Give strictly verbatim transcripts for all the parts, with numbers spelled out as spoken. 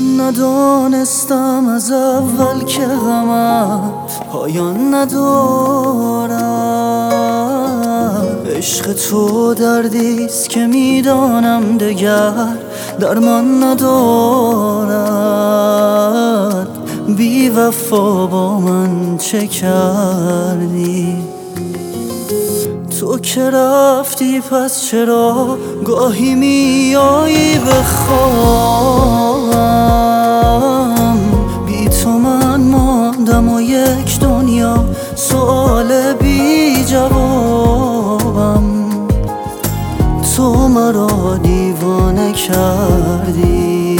ندانستم از اول که غمت پایان ندارد. عشق تو دردیست که میدانم دگر درمان ندارد. بی وفا با من چه کردی؟ تو که رفتی پس چرا گاهی میایی به خوابم؟ بی تو من ماندم و یک دنیا سؤال بی جوابم. تو مرا دیوانه کردی،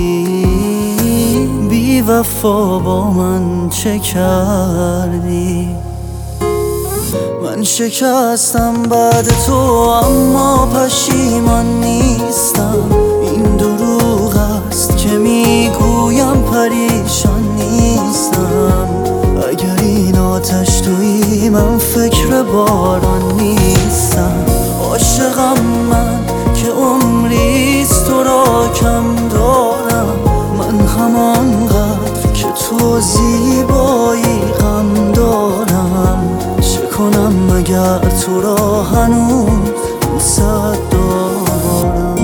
بی وفا با من چه کردی؟ من شکستم بعد تو اما پشیمان نیستم. این دروغ است که میگویم پریشان نیستم. اگر این آتش تویی من فکر باران نیستم. عاشقم من که عمریست تو را کم دارم. من همانقدر که تو زیبایی غم دارم. چه کنم مگر تو را هنوز دوست دارم؟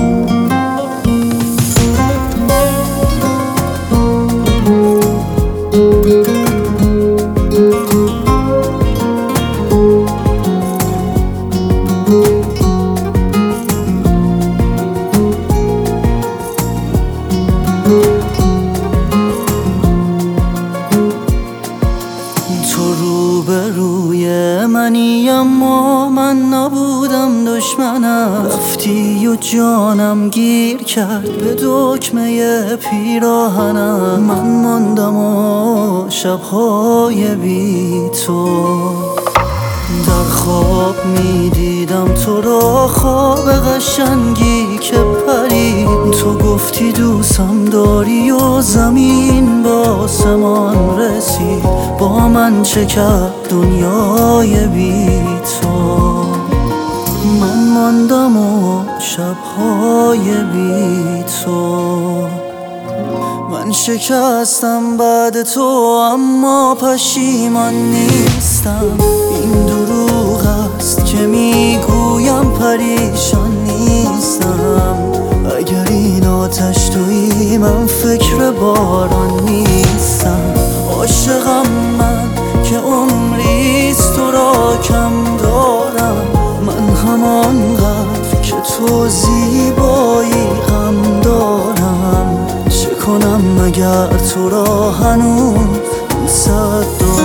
تو روبروی منی اما من نبودم دشمنم. رفتی و جانم گیر کرد به دکمه پیراهنم. من ماندم و شبهای بی تو در خواب میدیدم تو را، خواب قشنگی که پرید. تو گفتی دوستم داری و زمین به آسمان رسید. با من چه کرد دنیای بی تو؟ من ماندم و شبهای بی تو. من شکستم بعد تو اما پشیمان نیستم. این دروغ است که میگویم پریشان نیستم. اگر این آتش تویی من فکر باران نیستم. عاشقم من که عمریست تو را کم دارم. من همانقدر که تو زیبایی غم دارم. چه کنم مگر تو را هنوز دوست دارم؟